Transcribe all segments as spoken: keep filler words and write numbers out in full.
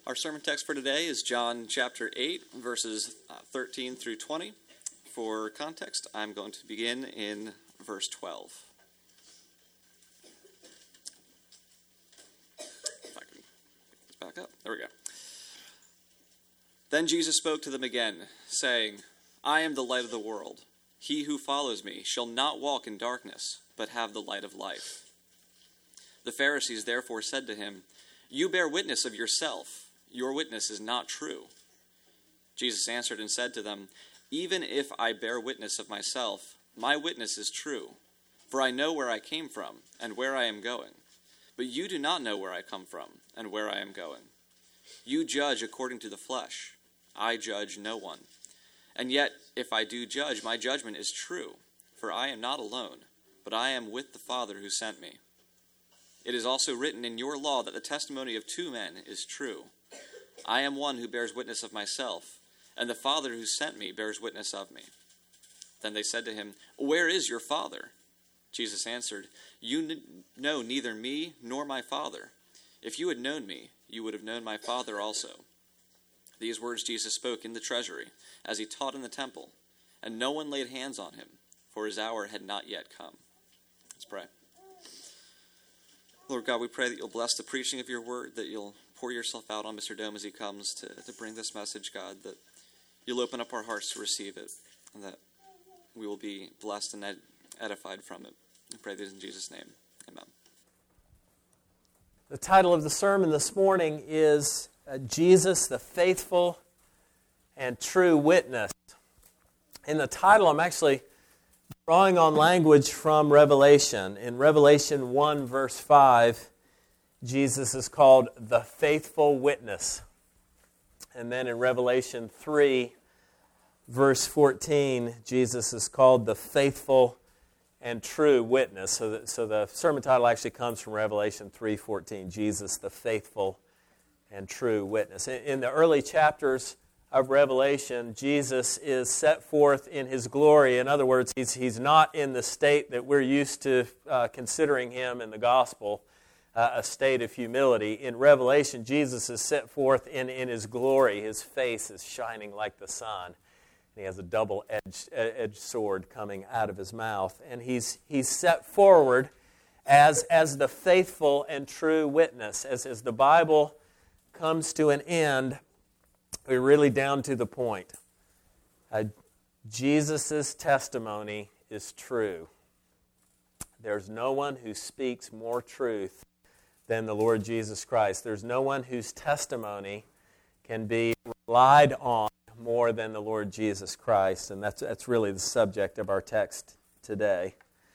Our sermon text for today is John chapter eight, verses thirteen through twenty. For context, I'm going to begin in verse twelve. If I can get this back up. There we go. Then Jesus spoke to them again, saying, I am the light of the world. He who follows me shall not walk in darkness, but have the light of life. The Pharisees therefore said to him, You bear witness of yourself. Your witness is not true. Jesus answered and said to them, Even if I bear witness of myself, my witness is true, for I know where I came from and where I am going. But you do not know where I come from and where I am going. You judge according to the flesh. I judge no one. And yet, if I do judge, my judgment is true, for I am not alone, but I am with the Father who sent me. It is also written in your law that the testimony of two men is true. I am one who bears witness of myself, and the Father who sent me bears witness of me. Then they said to him, Where is your Father? Jesus answered, You n- know neither me nor my Father. If you had known me, you would have known my Father also. These words Jesus spoke in the treasury, as he taught in the temple, and no one laid hands on him, for his hour had not yet come. Let's pray. Lord God, we pray that you'll bless the preaching of your word, that you'll pour yourself out on Mister Dome as he comes to, to bring this message, God, that you'll open up our hearts to receive it, and that we will be blessed and ed- edified from it. I pray this in Jesus' name. Amen. The title of the sermon this morning is uh, Jesus, the Faithful and True Witness. In the title, I'm actually drawing on language from Revelation. In Revelation one, verse five, Jesus is called the Faithful Witness. And then in Revelation three, verse fourteen, Jesus is called the Faithful and True Witness. So the, so the sermon title actually comes from Revelation three fourteen, Jesus, the Faithful and True Witness. In, in the early chapters of Revelation, Jesus is set forth in his glory. In other words, he's, he's not in the state that we're used to uh, considering him in the gospel, uh, a state of humility. In Revelation, Jesus is set forth in, in his glory. His face is shining like the sun. He has a double-edged edged sword coming out of his mouth. And he's he's set forward as, as the faithful and true witness. As, as the Bible comes to an end, we're really down to the point. Uh, Jesus' testimony is true. There's no one who speaks more truth than the Lord Jesus Christ. There's no one whose testimony can be relied on more than the Lord Jesus Christ. And that's, that's really the subject of our text today.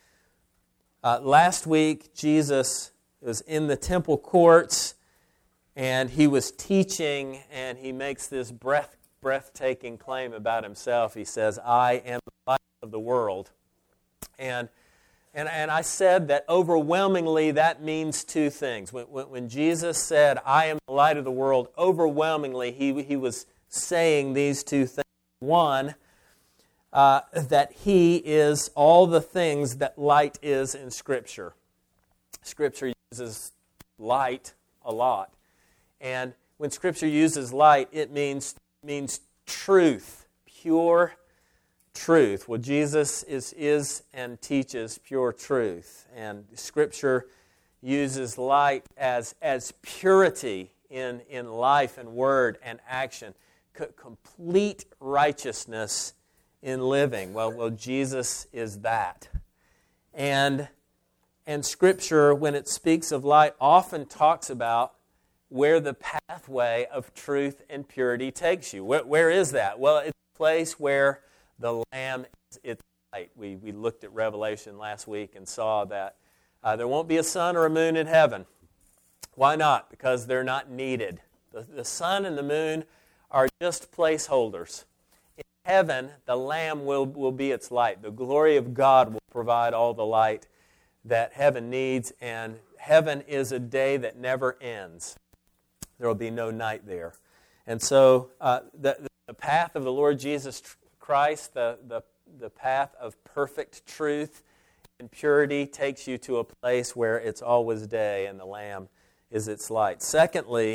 Uh, last week, Jesus was in the temple courts, and he was teaching, and he makes this breath, breathtaking claim about himself. He says, I am the light of the world. And, and, and I said that overwhelmingly that means two things. When, when, when Jesus said, I am the light of the world, overwhelmingly he, he was saying these two things. One, uh, that he is all the things that light is in Scripture. Scripture uses light a lot. And when Scripture uses light, it means, means truth, pure truth. Well, Jesus is, is and teaches pure truth. And Scripture uses light as, as purity in, in life and word and action. C- complete righteousness in living. Well, well, Jesus is that. And, and Scripture, when it speaks of light, often talks about where the pathway of truth and purity takes you. Where, where is that? Well, it's a place where the Lamb is its light. We, we looked at Revelation last week and saw that uh, there won't be a sun or a moon in heaven. Why not? Because they're not needed. The, the sun and the moon are just placeholders. In heaven, the Lamb will, will be its light. The glory of God will provide all the light that heaven needs, and heaven is a day that never ends. There will be no night there. And so uh, the, the path of the Lord Jesus Christ, the, the, the path of perfect truth and purity takes you to a place where it's always day and the Lamb is its light. Secondly,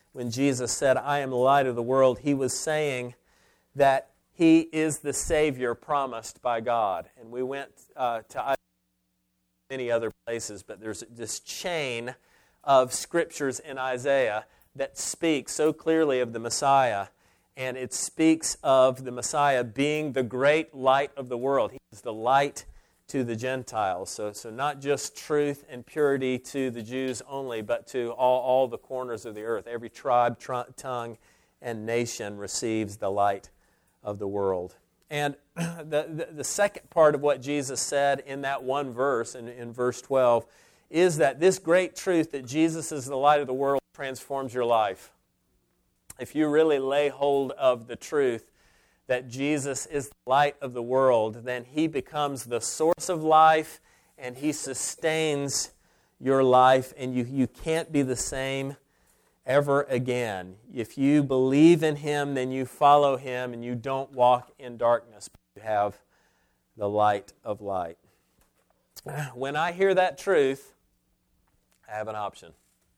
when Jesus said, I am the light of the world, he was saying that he is the Savior promised by God. And we went uh, to many other places, but there's this chain of scriptures in Isaiah that speaks so clearly of the Messiah, and it speaks of the Messiah being the great light of the world. He is the light to the Gentiles. So, so not just truth and purity to the Jews only, but to all, all the corners of the earth. Every tribe, tr- tongue, and nation receives the light of the world. And the, the, the second part of what Jesus said in that one verse, in, in verse twelve, is that this great truth that Jesus is the light of the world transforms your life. If you really lay hold of the truth that Jesus is the light of the world, then He becomes the source of life and He sustains your life, and you, you can't be the same ever again. If you believe in Him, then you follow Him and you don't walk in darkness, but you have the light of light. When I hear that truth, I have an option.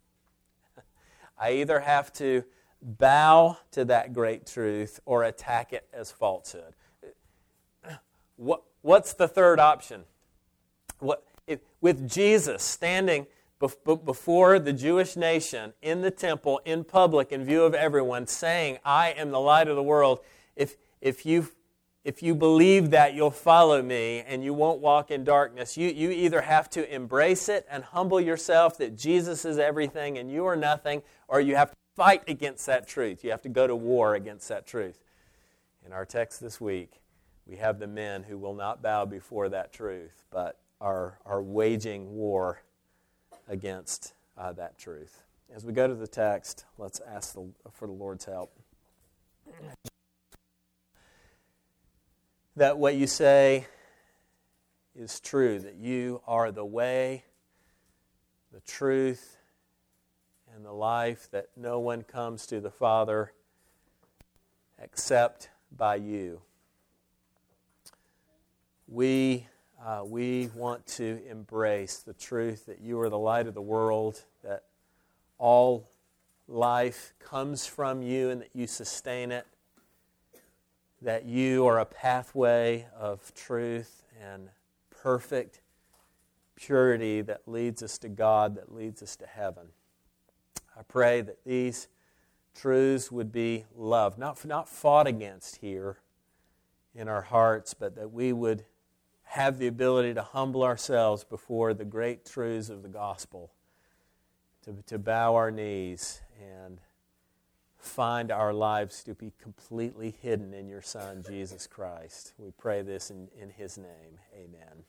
I either have to bow to that great truth or attack it as falsehood. What, what's the third option? What, if, with Jesus standing bef- before the Jewish nation in the temple, in public, in view of everyone, saying, I am the light of the world, if, if, you, if you believe that, you'll follow me and you won't walk in darkness. You, you either have to embrace it and humble yourself that Jesus is everything and you are nothing, or you have to fight against that truth. You have to go to war against that truth. In our text this week, we have the men who will not bow before that truth, but are, are waging war against uh, that truth. As we go to the text, let's ask the, for the Lord's help. That what you say is true, that you are the way, the truth, and the life, that no one comes to the Father except by you. We, uh, we want to embrace the truth that you are the light of the world, that all life comes from you and that you sustain it, that you are a pathway of truth and perfect purity that leads us to God, that leads us to heaven. I pray that these truths would be loved, not, not fought against here in our hearts, but that we would have the ability to humble ourselves before the great truths of the gospel, to, to bow our knees and find our lives to be completely hidden in your Son, Jesus Christ. We pray this in, in His name. Amen.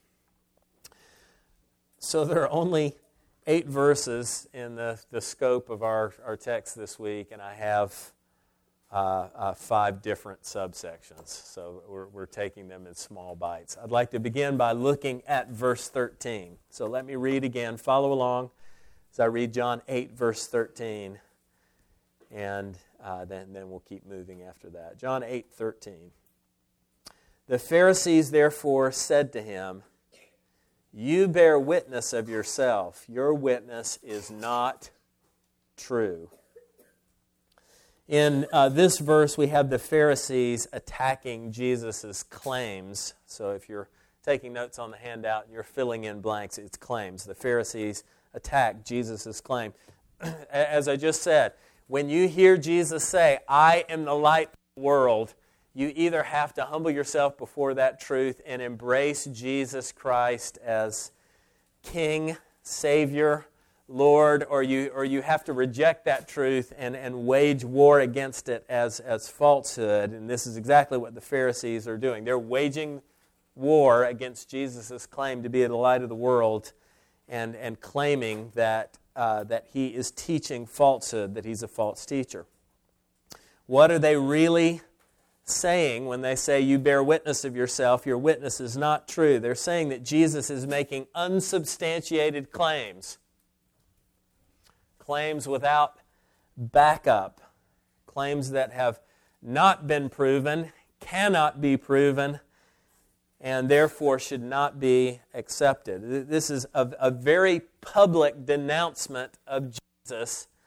So there are only eight verses in the, the scope of our, our text this week, and I have uh, uh, five different subsections. So we're, we're taking them in small bites. I'd like to begin by looking at verse thirteen. So let me read again. Follow along as I read John eight, verse thirteen, and uh, then, then we'll keep moving after that. John eight, thirteen. The Pharisees therefore said to Him, you bear witness of yourself. Your witness is not true. In uh, this verse, we have the Pharisees attacking Jesus' claims. So if you're taking notes on the handout and you're filling in blanks, it's claims. The Pharisees attack Jesus' claim. As I just said, when you hear Jesus say, I am the light of the world, you either have to humble yourself before that truth and embrace Jesus Christ as King, Savior, Lord, or you or you have to reject that truth and, and wage war against it as, as falsehood. And this is exactly what the Pharisees are doing. They're waging war against Jesus' claim to be the light of the world and, and claiming that, uh, that He is teaching falsehood, that He's a false teacher. What are they really saying when they say you bear witness of yourself, your witness is not true? They're saying that Jesus is making unsubstantiated claims. Claims without backup. Claims that have not been proven, cannot be proven, and therefore should not be accepted. This is a, a very public denouncement of Jesus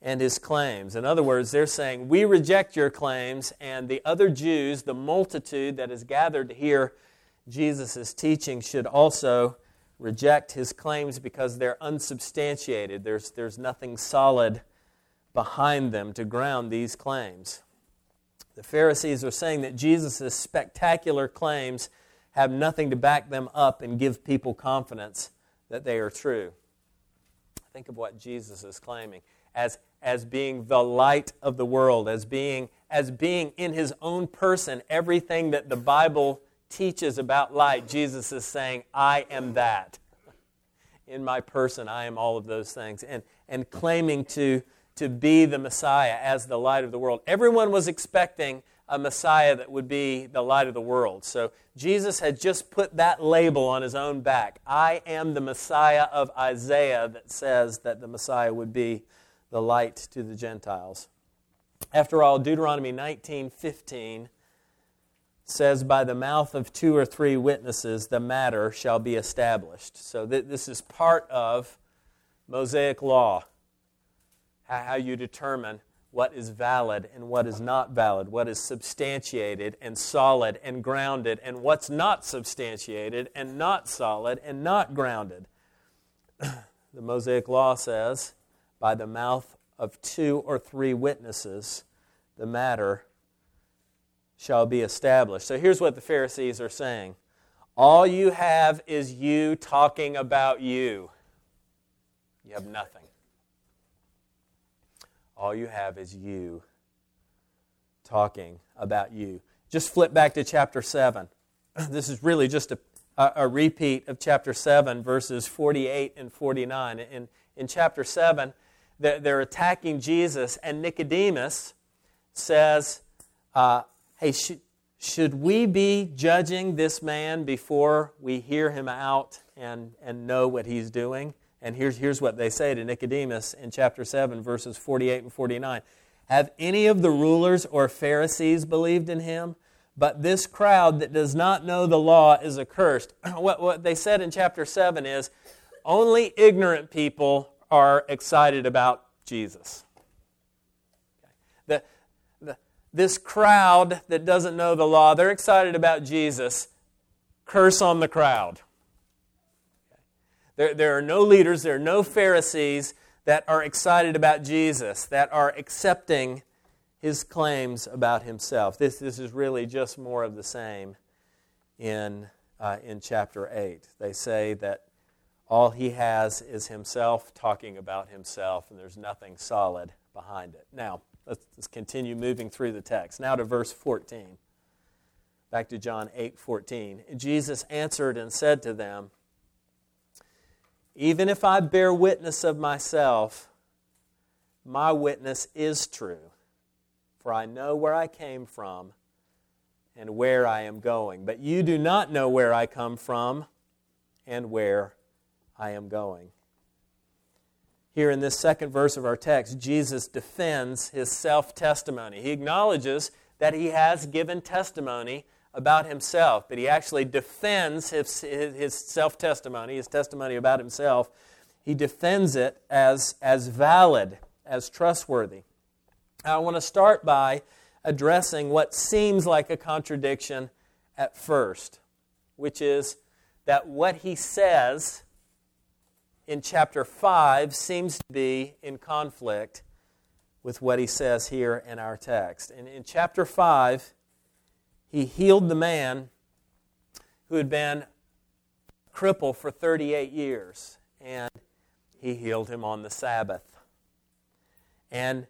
and his claims. In other words, they're saying, we reject your claims, and the other Jews, the multitude that is gathered to hear Jesus' teaching, should also reject his claims because they're unsubstantiated. There's, there's nothing solid behind them to ground these claims. The Pharisees are saying that Jesus' spectacular claims have nothing to back them up and give people confidence that they are true. Think of what Jesus is claiming as, as being the light of the world, as being, as being in his own person everything that the Bible teaches about light. Jesus is saying, I am that. In my person, I am all of those things. And, and claiming to, to be the Messiah as the light of the world. Everyone was expecting a Messiah that would be the light of the world. So Jesus had just put that label on his own back. I am the Messiah of Isaiah that says that the Messiah would be the light to the Gentiles. After all, Deuteronomy nineteen fifteen says, by the mouth of two or three witnesses the matter shall be established. So th- this is part of Mosaic law, how you determine what is valid and what is not valid, what is substantiated and solid and grounded, and what's not substantiated and not solid and not grounded. The Mosaic law says, by the mouth of two or three witnesses, the matter shall be established. So here's what the Pharisees are saying. All you have is you talking about you. You have nothing. All you have is you talking about you. Just flip back to chapter seven. This is really just a, a, a repeat of chapter seven, verses forty-eight and forty-nine. In, in chapter seven, they're, they're attacking Jesus, and Nicodemus says, uh, hey, sh- should we be judging this man before we hear him out and, and know what he's doing? And here's, here's what they say to Nicodemus in chapter seven, verses forty-eight and forty-nine. Have any of the rulers or Pharisees believed in him? But this crowd that does not know the law is accursed. What, what they said in chapter seven is, only ignorant people are excited about Jesus. The, the, this crowd that doesn't know the law, they're excited about Jesus. Curse on the crowd. There, there are no leaders, there are no Pharisees that are excited about Jesus, that are accepting his claims about himself. This, this is really just more of the same in, uh, in chapter eight. They say that all he has is himself talking about himself, and there's nothing solid behind it. Now, let's, let's continue moving through the text. Now to verse fourteen. Back to John eight fourteen. Jesus answered and said to them, even if I bear witness of myself, my witness is true, for I know where I came from and where I am going. But you do not know where I come from and where I am going. Here in this second verse of our text, Jesus defends his self-testimony. He acknowledges that he has given testimony about himself, but he actually defends his, his self-testimony, his testimony about himself. He defends it as, as valid, as trustworthy. I want to start by addressing what seems like a contradiction at first, which is that what he says in chapter five seems to be in conflict with what he says here in our text. And in chapter five, he healed the man who had been crippled for thirty-eight years, and he healed him on the Sabbath. And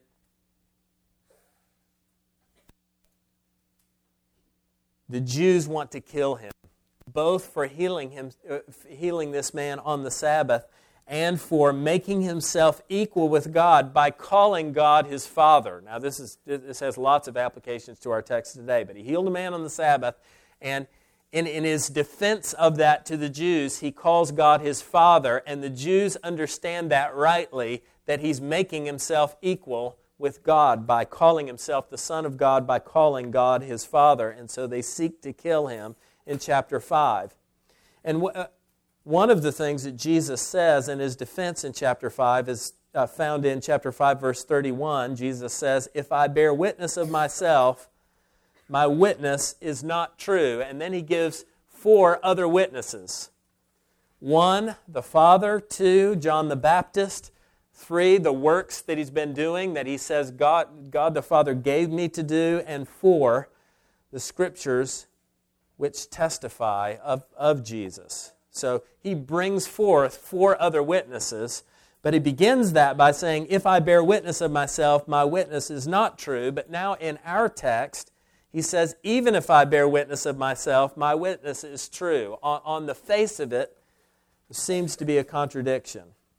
the Jews want to kill him, both for healing him, uh, healing this man on the Sabbath, and for making himself equal with God by calling God his Father. Now, this is this has lots of applications to our text today, but he healed a man on the Sabbath, and in, in his defense of that to the Jews, he calls God his Father, and the Jews understand that rightly, that he's making himself equal with God by calling himself the Son of God, by calling God his Father, and so they seek to kill him in chapter five. And uh, one of the things that Jesus says in his defense in chapter five is uh, found in chapter five, verse thirty-one. Jesus says, "If I bear witness of myself, my witness is not true." And then he gives four other witnesses. One, the Father. Two, John the Baptist. Three, the works that he's been doing that he says God, God the Father gave me to do. And four, the Scriptures which testify of, of Jesus. So he brings forth four other witnesses, but he begins that by saying, "If I bear witness of myself, my witness is not true." But now in our text, he says, "Even if I bear witness of myself, my witness is true." On, on the face of it, there seems to be a contradiction.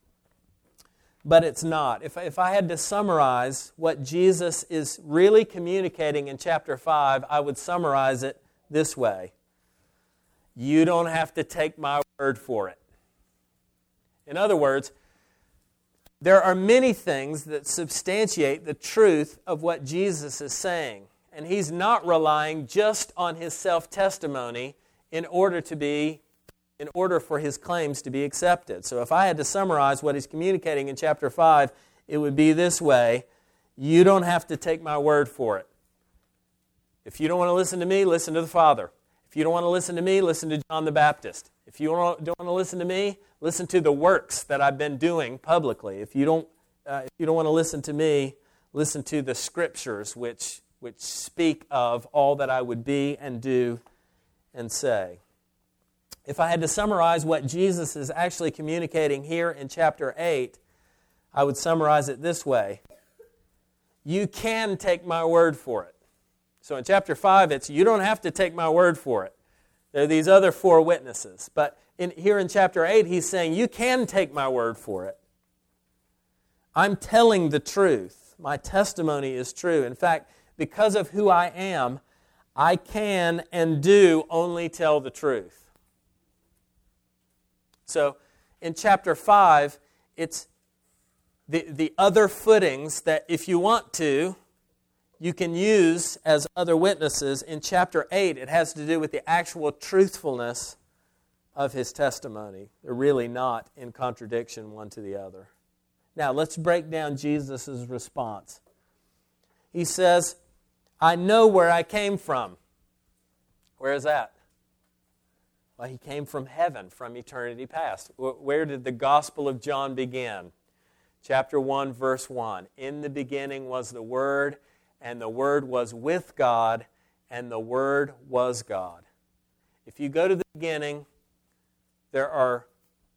But it's not. If, if I had to summarize what Jesus is really communicating in chapter five, I would summarize it this way: you don't have to take my word for it. In other words, there are many things that substantiate the truth of what Jesus is saying. And he's not relying just on his self-testimony in order to be, in order for his claims to be accepted. So if I had to summarize what he's communicating in chapter five, it would be this way: you don't have to take my word for it. If you don't want to listen to me, listen to the Father. If you don't want to listen to me, listen to John the Baptist. If you don't want to listen to me, listen to the works that I've been doing publicly. If you don't, uh, if you don't want to listen to me, listen to the Scriptures, which which speak of all that I would be and do and say. If I had to summarize what Jesus is actually communicating here in chapter eight, I would summarize it this way: you can take my word for it. So in chapter five, it's you don't have to take my word for it. There are these other four witnesses. But in, here in chapter eight, he's saying you can take my word for it. I'm telling the truth. My testimony is true. In fact, because of who I am, I can and do only tell the truth. So in chapter five, it's the, the other footings that if you want to, you can use as other witnesses. In chapter eight, it has to do with the actual truthfulness of his testimony. They're really not in contradiction one to the other. Now, let's break down Jesus' response. He says, "I know where I came from." Where is that? Well, he came from heaven, from eternity past. Where did the Gospel of John begin? Chapter one, verse one. "In the beginning was the Word, and the Word was with God, and the Word was God." If you go to the beginning, there are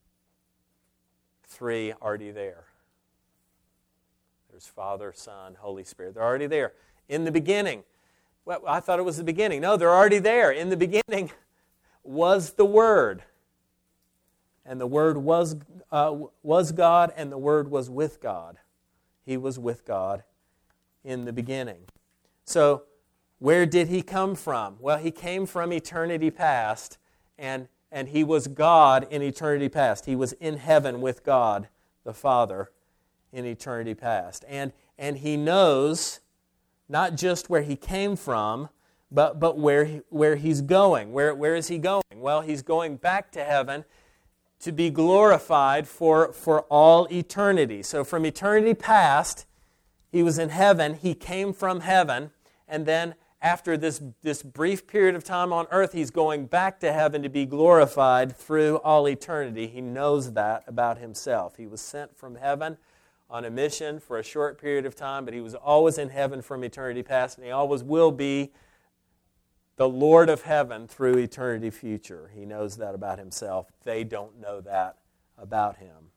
three already there. There's Father, Son, Holy Spirit. They're already there. In the beginning. Well, I thought it was the beginning. No, they're already there. In the beginning was the Word. And the Word was, uh, was God, and the Word was with God. He was with God in the beginning. So, where did he come from? Well, he came from eternity past, and, and he was God in eternity past. He was in heaven with God, the Father, in eternity past. And, and he knows not just where he came from, but, but where, he, where he's going. Where, where is he going? Well, he's going back to heaven to be glorified for, for all eternity. So from eternity past, he was in heaven, he came from heaven, and then after this, this brief period of time on earth, he's going back to heaven to be glorified through all eternity. He knows that about himself. He was sent from heaven on a mission for a short period of time, but he was always in heaven from eternity past, and he always will be the Lord of heaven through eternity future. He knows that about himself. They don't know that about him.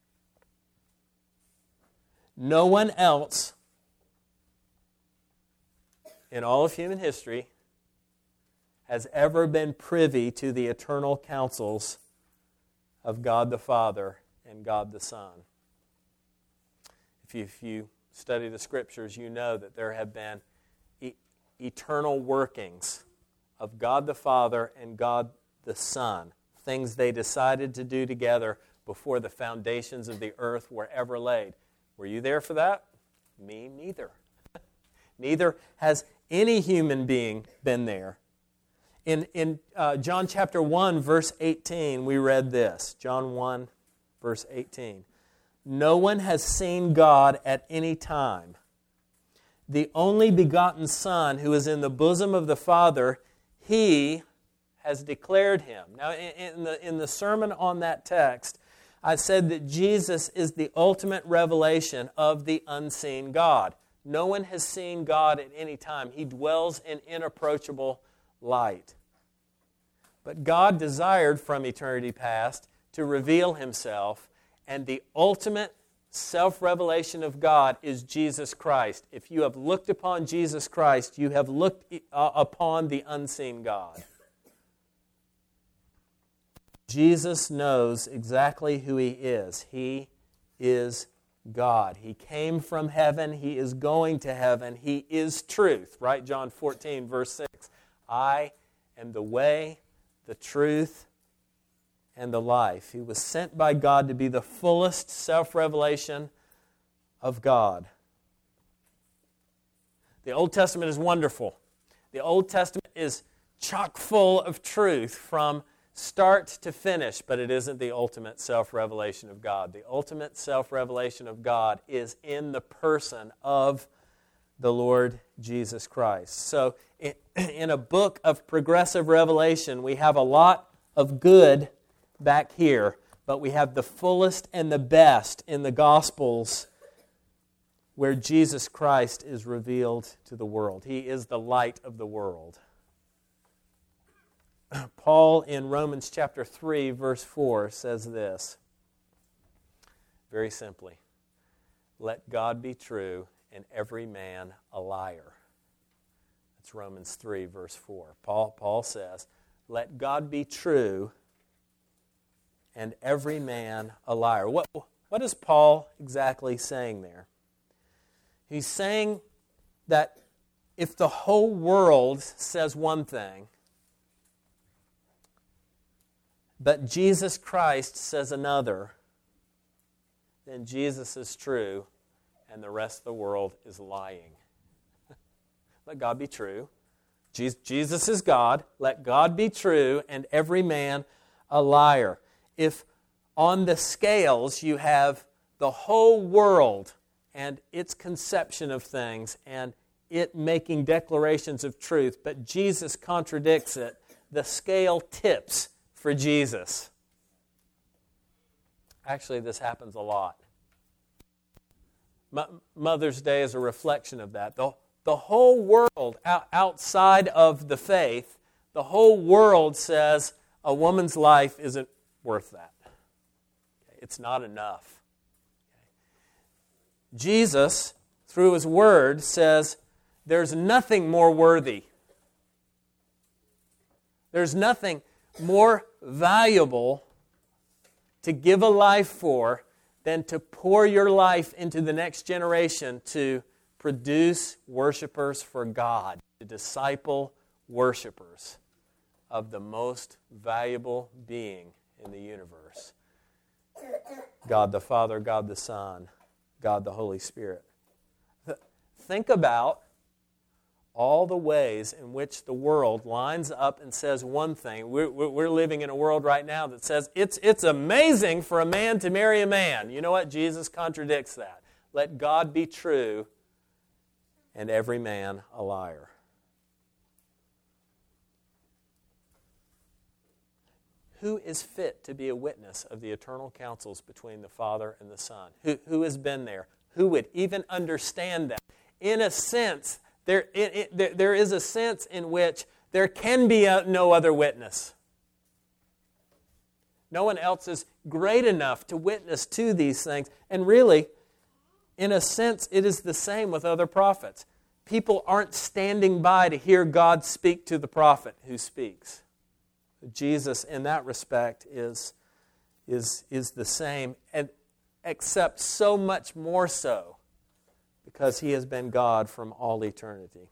No one else in all of human history has ever been privy to the eternal counsels of God the Father and God the Son. If you, if you study the Scriptures, you know that there have been e- eternal workings of God the Father and God the Son, things they decided to do together before the foundations of the earth were ever laid. Were you there for that? Me neither. Neither has any human being been there. In, in uh, John chapter one, verse eighteen, we read this. John one, verse eighteen. no one has seen God at any time. The only begotten Son who is in the bosom of the Father, He has declared Him. Now, in the, in the sermon on that text, I said that Jesus is the ultimate revelation of the unseen God. No one has seen God at any time. He dwells in inapproachable light. But God desired from eternity past to reveal Himself, and the ultimate self-revelation of God is Jesus Christ. If you have looked upon Jesus Christ, you have looked uh, upon the unseen God. Jesus knows exactly who He is. He is God. He came from heaven. He is going to heaven. He is truth. Right? John fourteen, verse six. I am the way, the truth, and the life. He was sent by God to be the fullest self-revelation of God. The Old Testament is wonderful. The Old Testament is chock full of truth from start to finish, but it isn't the ultimate self-revelation of God. The ultimate self-revelation of God is in the person of the Lord Jesus Christ. So in a book of progressive revelation, we have a lot of good back here, but we have the fullest and the best in the Gospels where Jesus Christ is revealed to the world. He is the light of the world. Paul in Romans chapter three, verse four says this, very simply, let God be true and every man a liar. That's Romans three, verse four. Paul, Paul says, let God be true and every man a liar. What, what is Paul exactly saying there? He's saying that if the whole world says one thing, but Jesus Christ says another, then Jesus is true and the rest of the world is lying. Let God be true. Jesus is God. Let God be true and every man a liar. If on the scales you have the whole world and its conception of things and it making declarations of truth, but Jesus contradicts it, the scale tips for Jesus. Actually, this happens a lot. Mother's Day is a reflection of that. The, the whole world outside of the faith, the whole world says a woman's life isn't worth that. It's not enough. Jesus, through His Word, says there's nothing more worthy. There's nothing more valuable to give a life for than to pour your life into the next generation to produce worshipers for God, to disciple worshipers of the most valuable being in the universe. God the Father, God the Son, God the Holy Spirit. Think about all the ways in which the world lines up and says one thing. We're, we're living in a world right now that says it's, it's amazing for a man to marry a man. You know what? Jesus contradicts that. Let God be true and every man a liar. Who is fit to be a witness of the eternal counsels between the Father and the Son? Who, who has been there? Who would even understand that? In a sense, There, it, it, there, there is a sense in which there can be a, no other witness. No one else is great enough to witness to these things. And really, in a sense, it is the same with other prophets. People aren't standing by to hear God speak to the prophet who speaks. Jesus, in that respect, is, is, is the same, and except so much more so, because He has been God from all eternity.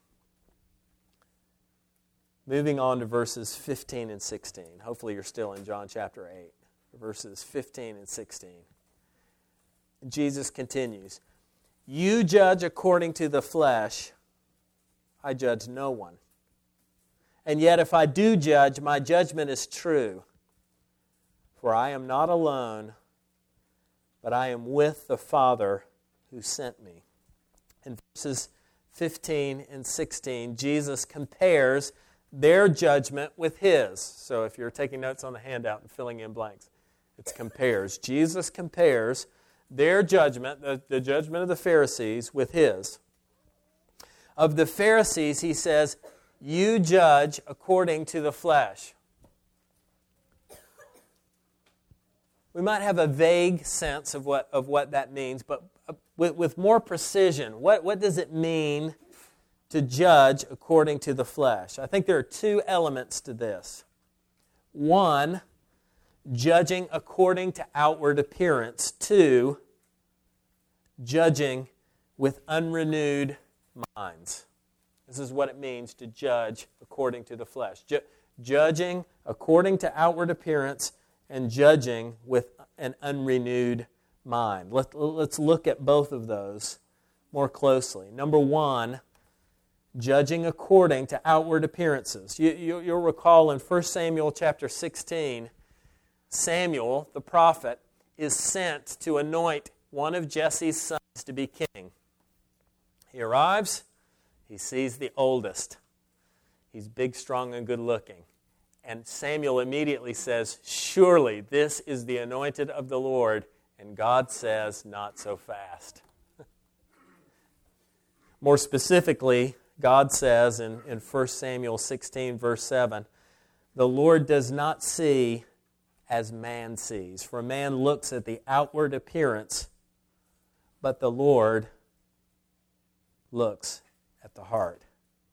Moving on to verses fifteen and sixteen. Hopefully you're still in John chapter eight. Verses fifteen and sixteen. Jesus continues, you judge according to the flesh. I judge no one. And yet if I do judge, my judgment is true. For I am not alone, but I am with the Father who sent me. In verses fifteen and sixteen, Jesus compares their judgment with his. So if you're taking notes on the handout and filling in blanks, it's compares. Jesus compares their judgment, the, the judgment of the Pharisees, with his. Of the Pharisees, he says, you judge according to the flesh. We might have a vague sense of what, of what that means, but with, with more precision, what, what does it mean to judge according to the flesh? I think there are two elements to this. One, judging according to outward appearance. Two, judging with unrenewed minds. This is what it means to judge according to the flesh. Ju- judging according to outward appearance and judging with an unrenewed mind. Let, let's look at both of those more closely. Number one, judging according to outward appearances. You, you, you'll recall in First Samuel chapter sixteen, Samuel, the prophet, is sent to anoint one of Jesse's sons to be king. He arrives, he sees the oldest. He's big, strong, and good looking. And Samuel immediately says, surely this is the anointed of the Lord. And God says, not so fast. More specifically, God says in, in First Samuel sixteen, verse seven, the Lord does not see as man sees. For man looks at the outward appearance, but the Lord looks at the heart.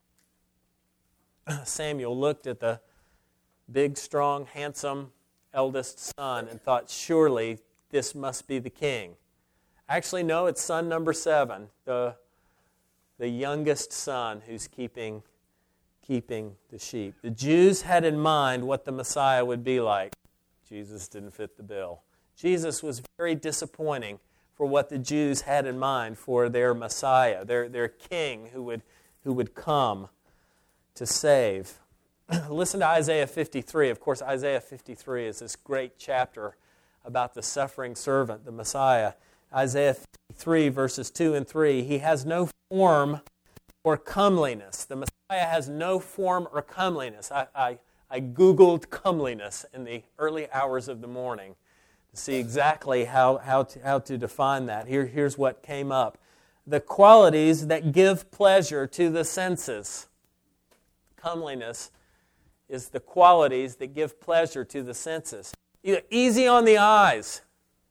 Samuel looked at the big, strong, handsome eldest son and thought, surely this must be the king. Actually, no, it's son number seven, the, the youngest son who's keeping, keeping the sheep. The Jews had in mind what the Messiah would be like. Jesus didn't fit the bill. Jesus was very disappointing for what the Jews had in mind for their Messiah, their, their king who would, who would come to save. Listen to Isaiah fifty-three. Of course, Isaiah fifty-three is this great chapter about the suffering servant, the Messiah. Isaiah fifty-three, verses two and three, he has no form or comeliness. The Messiah has no form or comeliness. I, I, I Googled comeliness in the early hours of the morning to see exactly how, how, to, how to define that. Here, here's what came up. The qualities that give pleasure to the senses. Comeliness is the qualities that give pleasure to the senses. Easy on the eyes.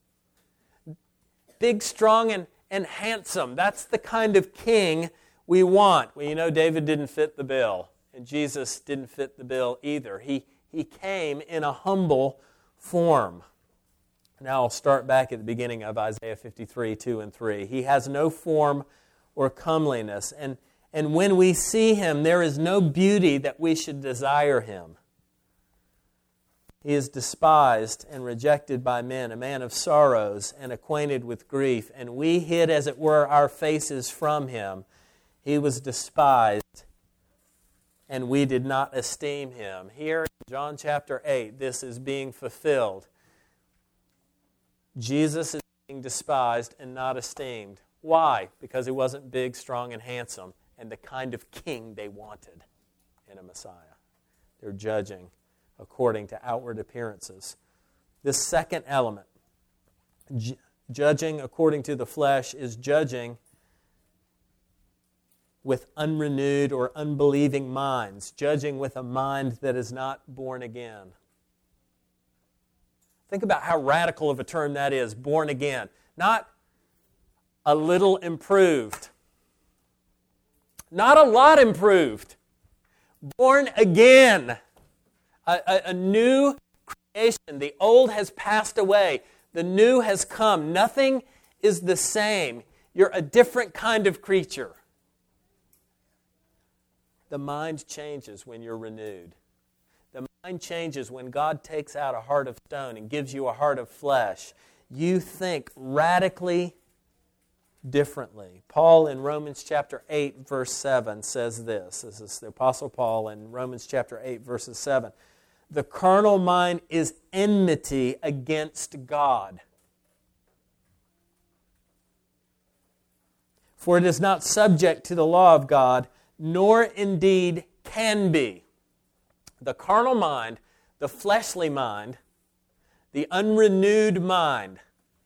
Big, strong, and, and handsome. That's the kind of king we want. Well, you know, David didn't fit the bill, and Jesus didn't fit the bill either. He, he came in a humble form. Now I'll start back at the beginning of Isaiah fifty-three, two and three. He has no form or comeliness, and And when we see him, there is no beauty that we should desire him. He is despised and rejected by men, a man of sorrows and acquainted with grief. And we hid, as it were, our faces from him. He was despised, and we did not esteem him. Here in John chapter eight, this is being fulfilled. Jesus is being despised and not esteemed. Why? Because he wasn't big, strong, and handsome, and the kind of king they wanted in a Messiah. They're judging according to outward appearances. This second element, ju- judging according to the flesh, is judging with unrenewed or unbelieving minds, judging with a mind that is not born again. Think about how radical of a term that is, born again. Not a little improved. Not a lot improved. Born again. A, a, a new creation. The old has passed away. The new has come. Nothing is the same. You're a different kind of creature. The mind changes when you're renewed. The mind changes when God takes out a heart of stone and gives you a heart of flesh. You think radically differently. Paul in Romans chapter eight, verse seven says this. This is the Apostle Paul in Romans chapter eight, verses seven. The carnal mind is enmity against God. For it is not subject to the law of God, nor indeed can be. The carnal mind, the fleshly mind, the unrenewed mind,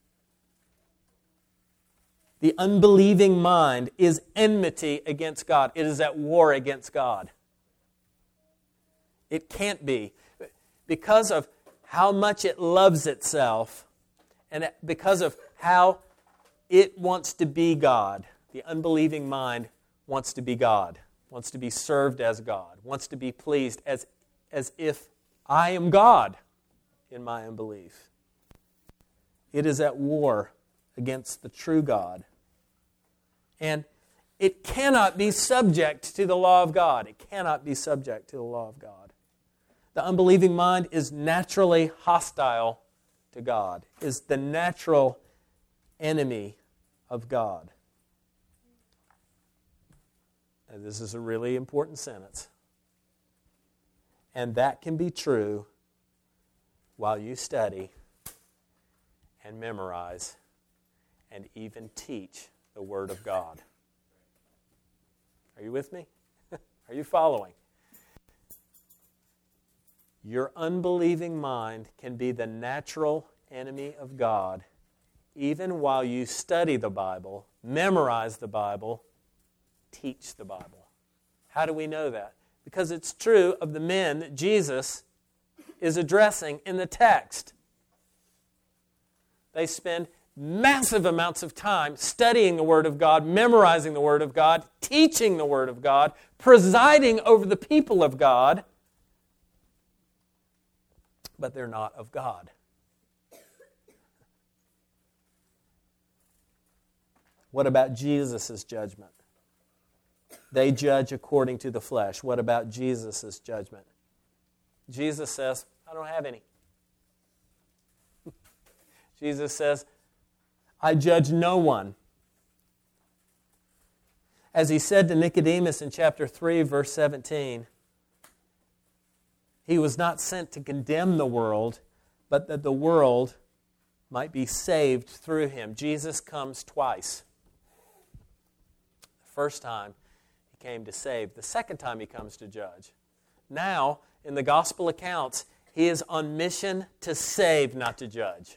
the unbelieving mind is enmity against God. It is at war against God. It can't be. Because of how much it loves itself and because of how it wants to be God, the unbelieving mind wants to be God, wants to be served as God, wants to be pleased as, as if I am God in my unbelief. It is at war against the true God. And it cannot be subject to the law of God. It cannot be subject to the law of God. The unbelieving mind is naturally hostile to God, is the natural enemy of God. Now, this is a really important sentence. And that can be true while you study and memorize and even teach the Word of God. Are you with me? Are you following? Your unbelieving mind can be the natural enemy of God even while you study the Bible, memorize the Bible, teach the Bible. How do we know that? Because it's true of the men that Jesus is addressing in the text. They spend massive amounts of time studying the Word of God, memorizing the Word of God, teaching the Word of God, presiding over the people of God, but they're not of God. What about Jesus' judgment? They judge according to the flesh. What about Jesus' judgment? Jesus says, I don't have any. Jesus says, I judge no one. As he said to Nicodemus in chapter three, verse seventeen, he was not sent to condemn the world, but that the world might be saved through him. Jesus comes twice. The first time, he came to save. The second time, he comes to judge. Now, in the gospel accounts, he is on mission to save, not to judge.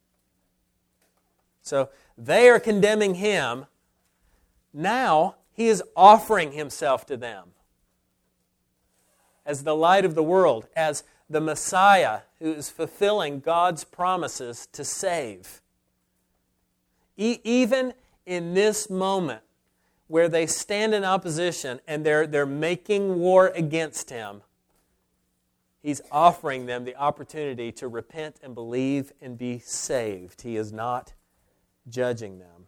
So they are condemning him. Now he is offering himself to them as the light of the world, as the Messiah who is fulfilling God's promises to save. E- even in this moment where they stand in opposition and they're, they're making war against him, he's offering them the opportunity to repent and believe and be saved. He is not judging them.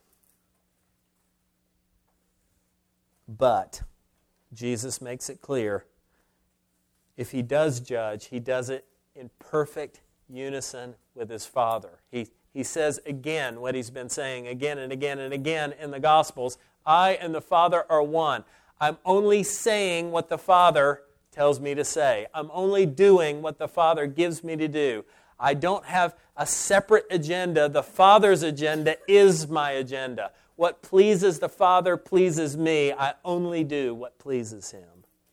But Jesus makes it clear, if he does judge, he does it in perfect unison with his Father. He, he says again what he's been saying again and again and again in the Gospels, I and the Father are one. I'm only saying what the Father tells me to say. I'm only doing what the Father gives me to do. I don't have a separate agenda. The Father's agenda is my agenda. What pleases the Father pleases me. I only do what pleases him.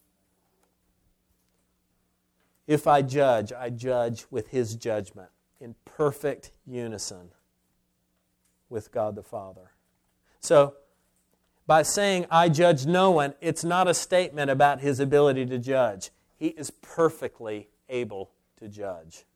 If I judge, I judge with his judgment in perfect unison with God the Father. So, by saying, I judge no one, it's not a statement about his ability to judge. He is perfectly able to judge.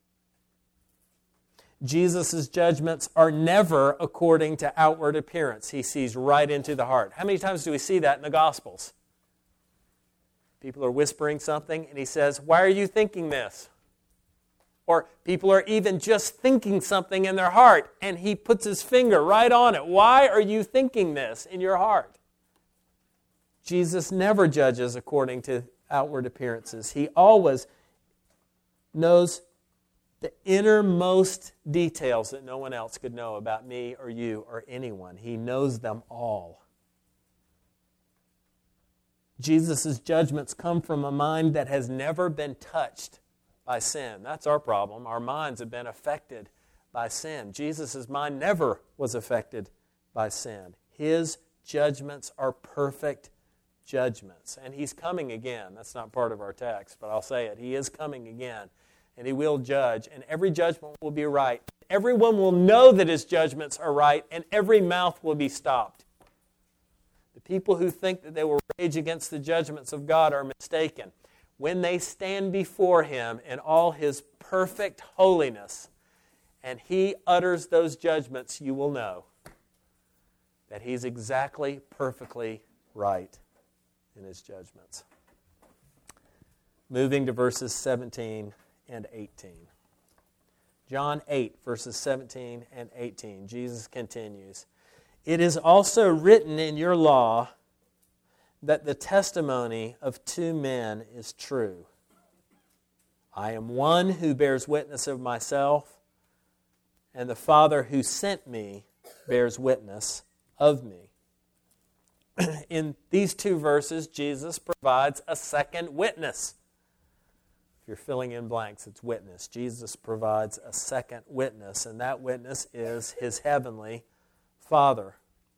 Jesus' judgments are never according to outward appearance. He sees right into the heart. How many times do we see that in the Gospels? People are whispering something, and he says, why are you thinking this? Or people are even just thinking something in their heart, and he puts his finger right on it. Why are you thinking this in your heart? Jesus never judges according to outward appearances. He always knows the innermost details that no one else could know about me or you or anyone. He knows them all. Jesus' judgments come from a mind that has never been touched by sin. That's our problem. Our minds have been affected by sin. Jesus' mind never was affected by sin. His judgments are perfect judgments. And He's coming again. That's not part of our text, but I'll say it. He is coming again, and He will judge, and every judgment will be right. Everyone will know that His judgments are right, and every mouth will be stopped. The people who think that they will rage against the judgments of God are mistaken. When they stand before Him in all His perfect holiness, and He utters those judgments, you will know that He's exactly, perfectly right in His judgments. Moving to verses seventeen and eighteen. John eight, verses seventeen and eighteen. Jesus continues, "It is also written in your law that the testimony of two men is true. I am one who bears witness of myself, and the Father who sent me bears witness of me." In these two verses, Jesus provides a second witness. If you're filling in blanks, it's witness. Jesus provides a second witness, and that witness is His heavenly Father.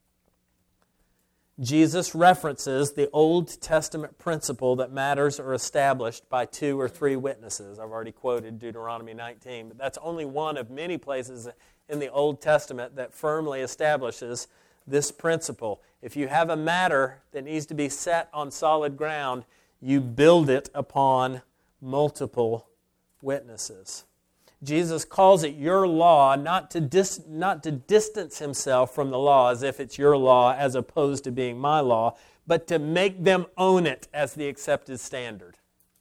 Jesus references the Old Testament principle that matters are established by two or three witnesses. I've already quoted Deuteronomy nineteen, but that's only one of many places in the Old Testament that firmly establishes this principle. If you have a matter that needs to be set on solid ground, you build it upon multiple witnesses. Jesus calls it your law, not to dis, not to distance Himself from the law as if it's your law as opposed to being my law, but to make them own it as the accepted standard.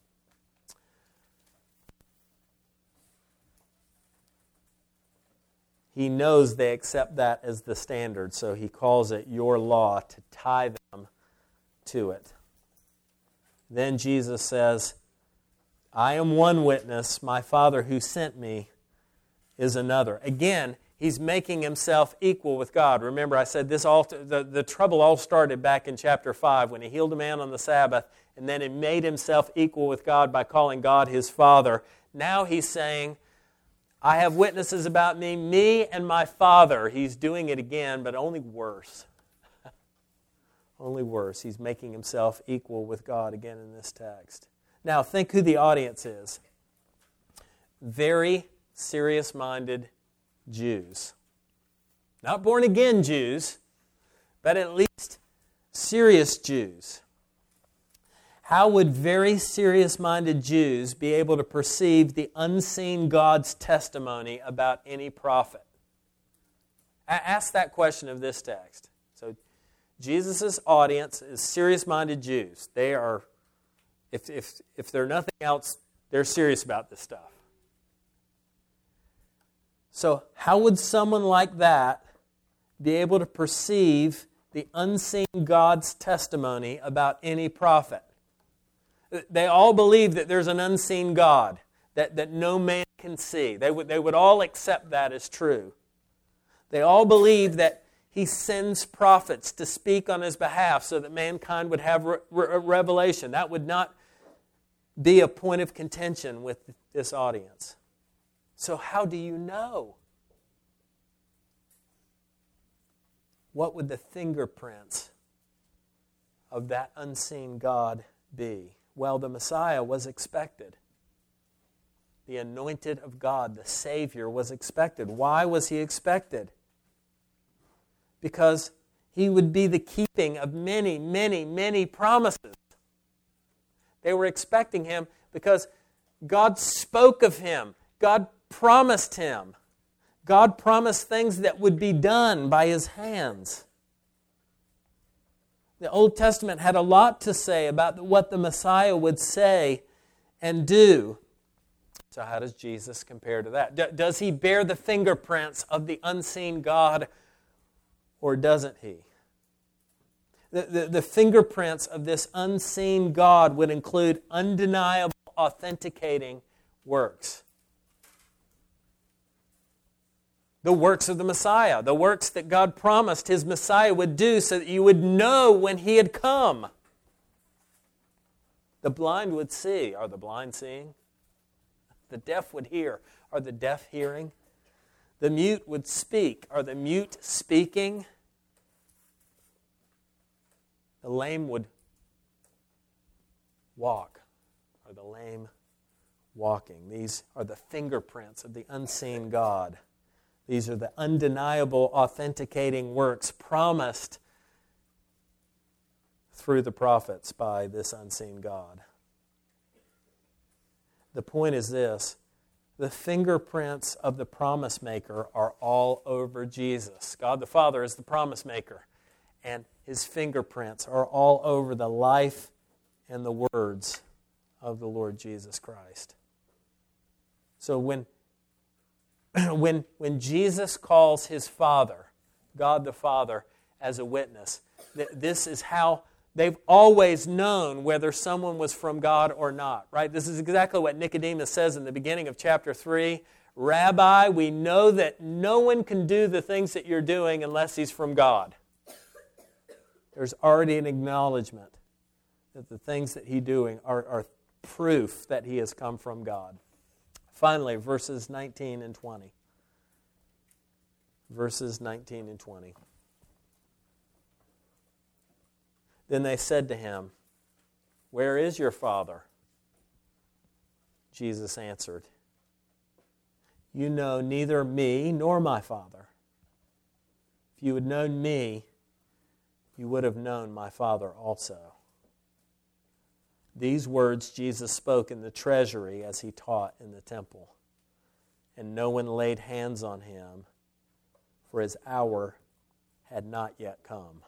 He knows they accept that as the standard, so He calls it your law to tie them to it. Then Jesus says, I am one witness, my Father who sent me is another. Again, He's making Himself equal with God. Remember, I said this all the, the trouble all started back in chapter five when He healed a man on the Sabbath, and then He made Himself equal with God by calling God His Father. Now He's saying, I have witnesses about me, me and my Father. He's doing it again, but only worse. Only worse. He's making Himself equal with God again in this text. Now, think who the audience is. Very serious-minded Jews. Not born-again Jews, but at least serious Jews. How would very serious-minded Jews be able to perceive the unseen God's testimony about any prophet? Ask that question of this text. So, Jesus' audience is serious-minded Jews. They are If, if, if they're nothing else, they're serious about this stuff. So how would someone like that be able to perceive the unseen God's testimony about any prophet? They all believe that there's an unseen God that, that no man can see. They would, they would all accept that as true. They all believe that He sends prophets to speak on His behalf so that mankind would have re- re- revelation. That would not be a point of contention with this audience. So how do you know? What would the fingerprints of that unseen God be? Well, the Messiah was expected. The anointed of God, the Savior, was expected. Why was He expected? Because He would be the keeping of many, many, many promises. They were expecting Him because God spoke of Him. God promised Him. God promised things that would be done by His hands. The Old Testament had a lot to say about what the Messiah would say and do. So how does Jesus compare to that? D- does He bear the fingerprints of the unseen God, or doesn't He? The, the, the fingerprints of this unseen God would include undeniable, authenticating works. The works of the Messiah, the works that God promised His Messiah would do so that you would know when He had come. The blind would see. Are the blind seeing? The deaf would hear. Are the deaf hearing? The mute would speak. Are the mute speaking? the lame would walk, or the lame walking. These are the fingerprints of the unseen God. These are the undeniable authenticating works promised through the prophets by this unseen God. The point is this: the fingerprints of the promise maker are all over Jesus. God the Father is the promise maker, and His fingerprints are all over the life and the words of the Lord Jesus Christ. So when, when, when Jesus calls His Father, God the Father, as a witness, th- this is how they've always known whether someone was from God or not, right? This is exactly what Nicodemus says in the beginning of chapter three. Rabbi, we know that no one can do the things that you're doing unless he's from God. There's already an acknowledgement that the things that he's doing are, are proof that he has come from God. Finally, verses nineteen and twenty. Verses nineteen and twenty. Then they said to him, "Where is your Father?" Jesus answered, "You know neither me nor my Father. If you had known me, you would have known my Father also." These words Jesus spoke in the treasury as he taught in the temple. And no one laid hands on him, for his hour had not yet come.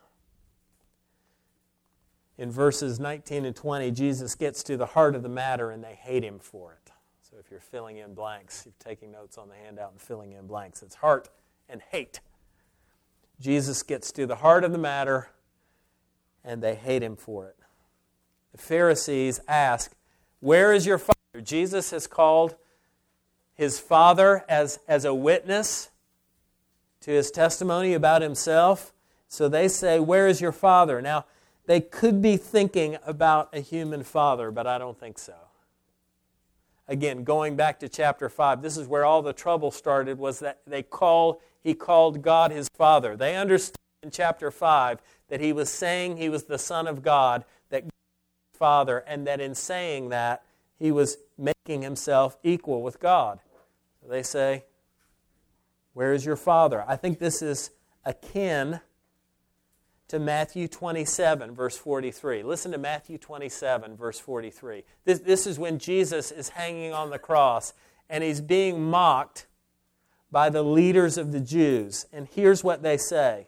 In verses nineteen and twenty, Jesus gets to the heart of the matter and they hate him for it. So if you're filling in blanks, you're taking notes on the handout and filling in blanks, it's heart and hate. Jesus gets to the heart of the matter and they hate him for it. The Pharisees ask, "Where is your Father?" Jesus has called his Father as, as a witness to his testimony about himself. So they say, "Where is your Father?" Now, they could be thinking about a human father, but I don't think so. Again, going back to chapter five, this is where all the trouble started, was that they call, he called God his Father. They understood in chapter five that he was saying he was the Son of God, that God was Father, and that in saying that, he was making himself equal with God. So they say, "Where is your Father?" I think this is akin to Matthew twenty-seven, verse forty-three. Listen to Matthew twenty-seven, verse forty-three. This, this is when Jesus is hanging on the cross and he's being mocked by the leaders of the Jews. And here's what they say.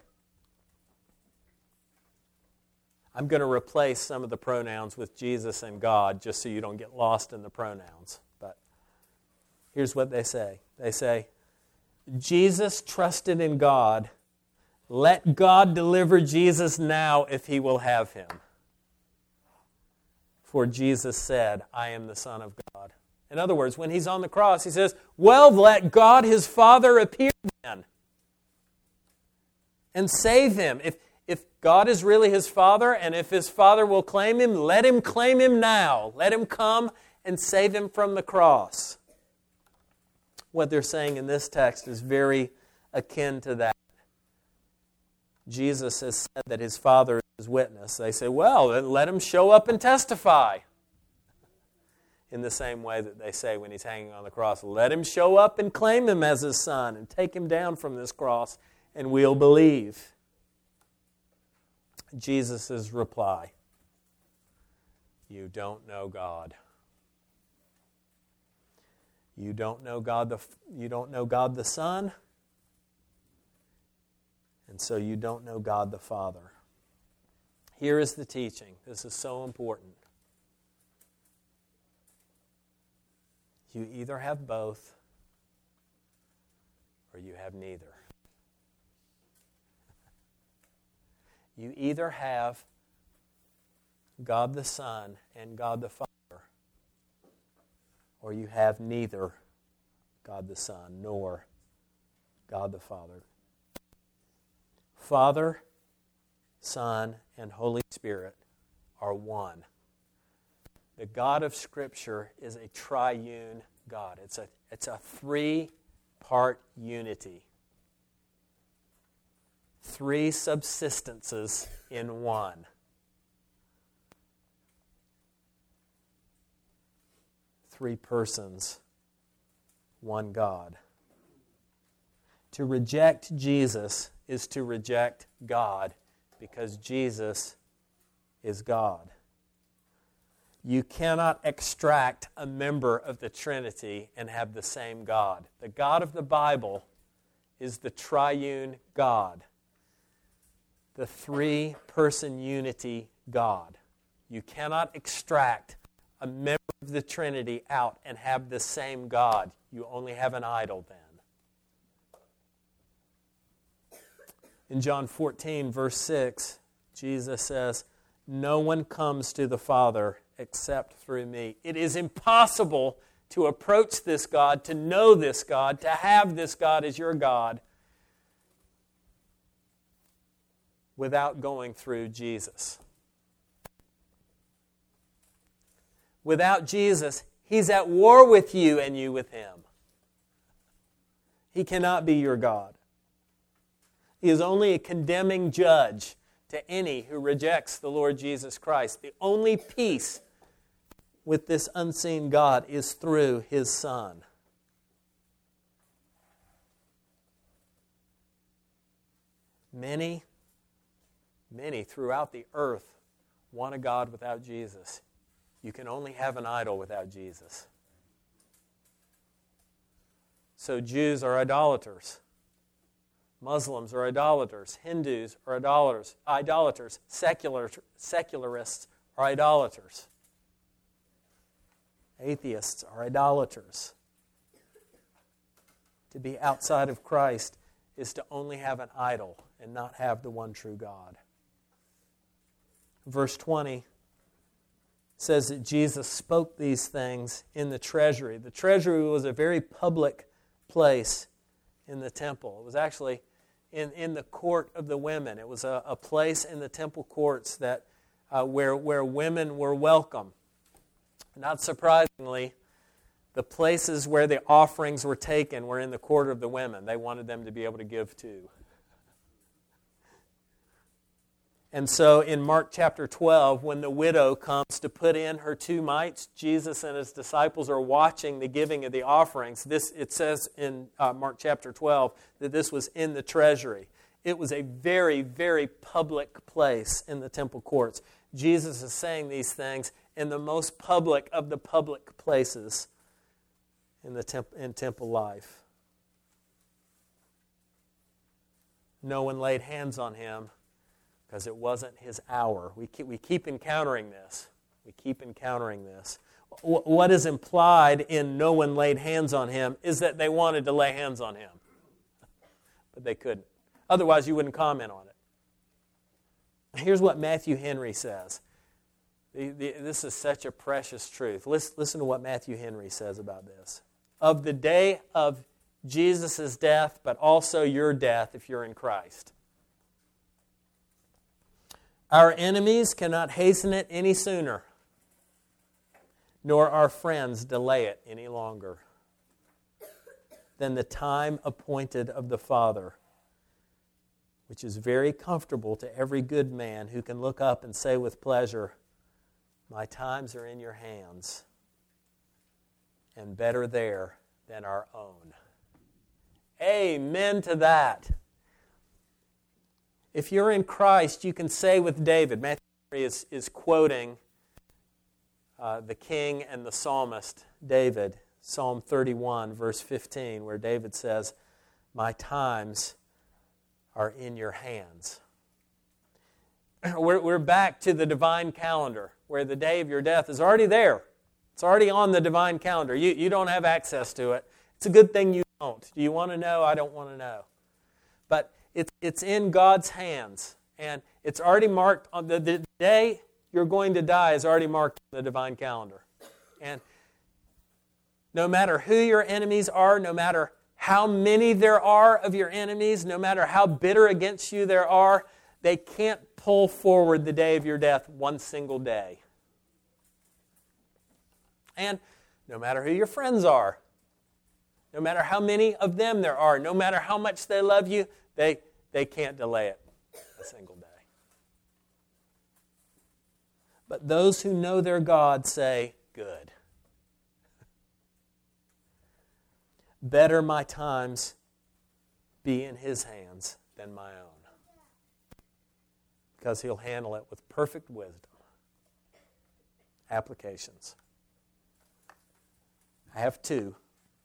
I'm going to replace some of the pronouns with Jesus and God just so you don't get lost in the pronouns. But here's what they say. They say, "Jesus trusted in God. Let God deliver Jesus now if he will have him. For Jesus said, I am the Son of God." In other words, when he's on the cross, he says, well, let God his Father appear then and save him. If, if God is really his Father, and if his Father will claim him, let him claim him now. Let him come and save him from the cross. What they're saying in this text is very akin to that. Jesus has said that his Father is his witness. They say, well, then let him show up and testify. In the same way that they say when he's hanging on the cross, let him show up and claim him as his Son and take him down from this cross and we'll believe. Jesus' reply, you don't know God. You don't know God the, you don't know God the Son, and so you don't know God the Father. Here is the teaching. This is so important. You either have both or you have neither. You either have God the Son and God the Father, or you have neither God the Son nor God the Father. Father, Son, and Holy Spirit are one. The God of Scripture is a triune God. It's a, it's a three-part unity. Three subsistences in one. three persons, one God. To reject Jesus is to reject God, because Jesus is God. You cannot extract a member of the Trinity and have the same God. The God of the Bible is the triune God, the three-person unity God. You cannot extract a member of the Trinity out and have the same God. You only have an idol then. In John fourteen, verse six, Jesus says, "No one comes to the Father except through me." It is impossible to approach this God, to know this God, to have this God as your God without going through Jesus. Without Jesus, He's at war with you and you with Him. He cannot be your God. He is only a condemning judge to any who rejects the Lord Jesus Christ. The only peace with this unseen God is through His Son. Many, many throughout the earth want a God without Jesus. You can only have an idol without Jesus. So Jews are idolaters. Muslims are idolaters. Hindus are idolaters. Idolaters. Secular, secularists are idolaters. Atheists are idolaters. To be outside of Christ is to only have an idol and not have the one true God. Verse twenty says that Jesus spoke these things in the treasury. The treasury was a very public place in the temple. It was actually in, in the court of the women. It was a, a place in the temple courts that uh, where, where women were welcome. Not surprisingly, the places where the offerings were taken were in the court of the women. They wanted them to be able to give too. And so in Mark chapter twelve, when the widow comes to put in her two mites, Jesus and His disciples are watching the giving of the offerings. This, it says in uh, Mark chapter twelve that this was in the treasury. It was a very, very public place in the temple courts. Jesus is saying these things in the most public of the public places in the temp- in temple life. No one laid hands on Him, because it wasn't His hour. We keep, we keep encountering this. We keep encountering this. W- what is implied in no one laid hands on Him is that they wanted to lay hands on Him. But they couldn't. Otherwise, you wouldn't comment on it. Here's what Matthew Henry says. The, the, this is such a precious truth. Listen, listen to what Matthew Henry says about this. Of the day of Jesus' death, but also your death if you're in Christ. Our enemies cannot hasten it any sooner, nor our friends delay it any longer than the time appointed of the Father, which is very comfortable to every good man who can look up and say with pleasure, "My times are in your hands, and better there than our own." Amen to that. If you're in Christ, you can say with David, Matthew is, is quoting uh, the king and the psalmist, David, Psalm thirty-one, verse fifteen, where David says, "My times are in your hands." We're, we're back to the divine calendar, where the day of your death is already there. It's already on the divine calendar. You, you don't have access to it. It's a good thing you don't. Do you want to know? I don't want to know. But It's it's in God's hands, and it's already marked on the, the day you're going to die is already marked on the divine calendar. And no matter who your enemies are, no matter how many there are of your enemies, no matter how bitter against you there are, they can't pull forward the day of your death one single day. And no matter who your friends are, no matter how many of them there are, no matter how much they love you, They they can't delay it a single day. But those who know their God say, "Good." better my times be in His hands than my own. Because He'll handle it with perfect wisdom. Applications. I have two.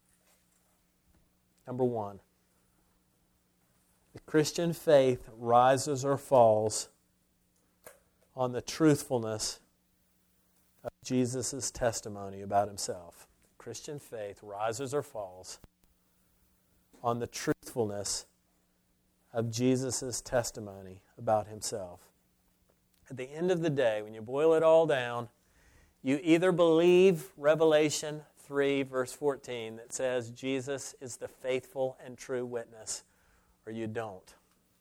Number one, the Christian faith rises or falls on the truthfulness of Jesus' testimony about Himself. The Christian faith rises or falls on the truthfulness of Jesus' testimony about Himself. At the end of the day, when you boil it all down, you either believe Revelation three, verse fourteen, that says Jesus is the faithful and true witness, or you don't.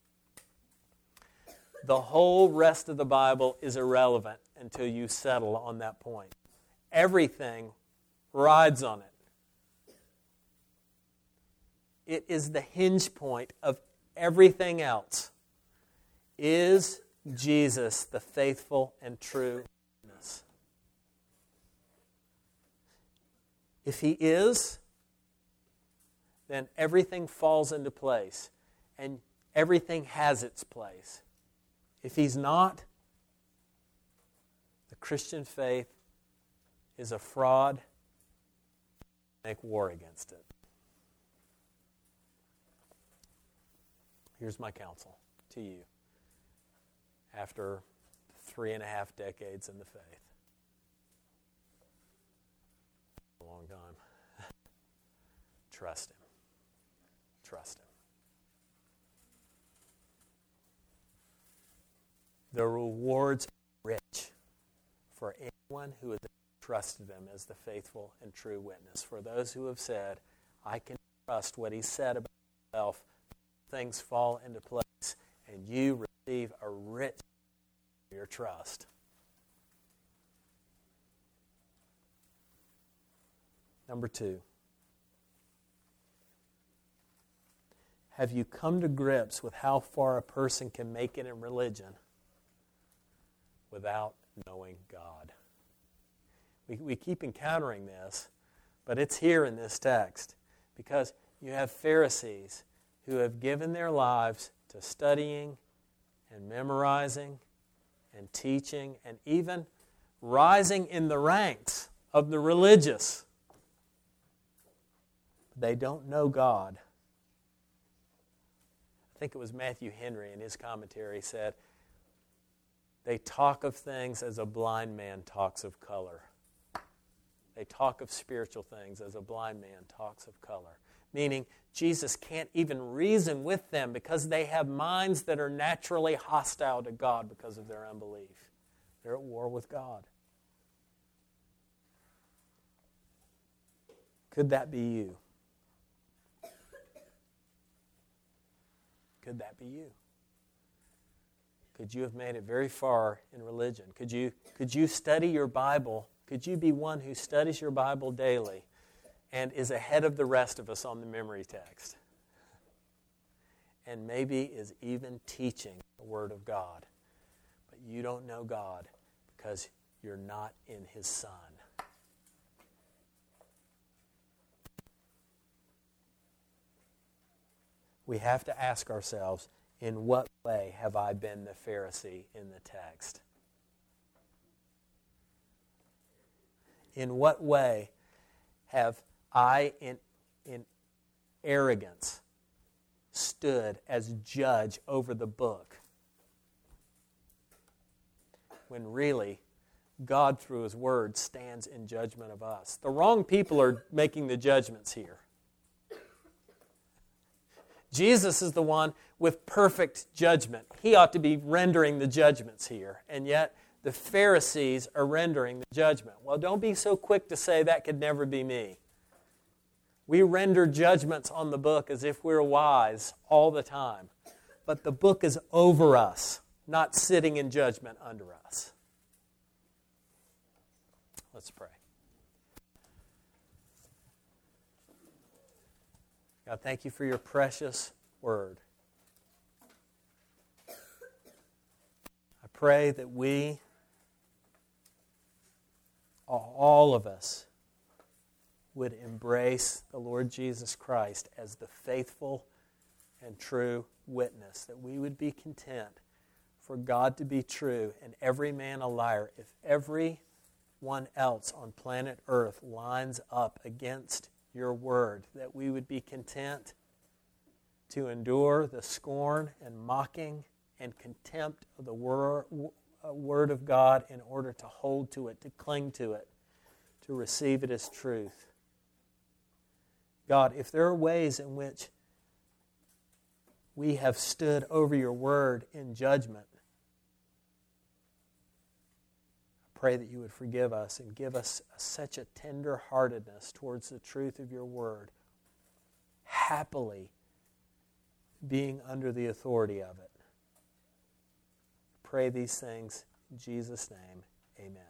The whole rest of the Bible is irrelevant until you settle on that point. Everything rides on it. It is the hinge point of everything else. Is Jesus the faithful and true witness? If He is, then everything falls into place and everything has its place. If He's not, the Christian faith is a fraud. Make war against it. Here's my counsel to you after three and a half decades in the faith. A long time. Trust Him. Trust Him. The rewards are rich for anyone who has trusted Him as the faithful and true witness. For those who have said, I can trust what He said about Himself, things fall into place, and you receive a rich for your trust. Number two, have you come to grips with how far a person can make it in religion without knowing God? We, we keep encountering this, but it's here in this text because you have Pharisees who have given their lives to studying and memorizing and teaching and even rising in the ranks of the religious. They don't know God. I think it was Matthew Henry in his commentary said, they talk of things as a blind man talks of color. They talk of spiritual things as a blind man talks of color. Meaning, Jesus can't even reason with them because they have minds that are naturally hostile to God because of their unbelief. They're at war with God. Could that be you? Could that be you? Could you have made it very far in religion? Could you, could you study your Bible? Could you be one who studies your Bible daily and is ahead of the rest of us on the memory text? And maybe is even teaching the Word of God. But you don't know God because you're not in His Son. We have to ask ourselves, in what way have I been the Pharisee in the text? In what way have I, in, in arrogance, stood as judge over the book, when really God, through His Word, stands in judgment of us? The wrong people are making the judgments here. Jesus is the one with perfect judgment. He ought to be rendering the judgments here. And yet, the Pharisees are rendering the judgment. Well, don't be so quick to say that could never be me. We render judgments on the book as if we're wise all the time. But the book is over us, not sitting in judgment under us. Let's pray. God, thank You for Your precious Word. I pray that we, all of us, would embrace the Lord Jesus Christ as the faithful and true witness, that we would be content for God to be true and every man a liar. If everyone else on planet Earth lines up against your word, that we would be content to endure the scorn and mocking and contempt of the wor- word of God in order to hold to it, to cling to it, to receive it as truth. God, if there are ways in which we have stood over your word in judgment, I pray that you would forgive us and give us such a tender-heartedness towards the truth of your word, happily being under the authority of it. Pray these things in Jesus' name. Amen.